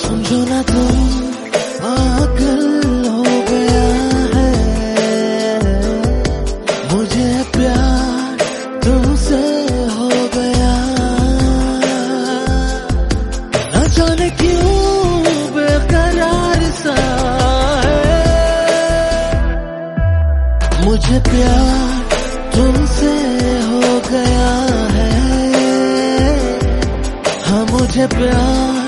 समझो ना तुम पागल हो गया है, मुझे प्यार तुमसे हो गया। न जाने क्यों बेकरार सा है, मुझे प्यार तुमसे हो गया है। हाँ मुझे प्यार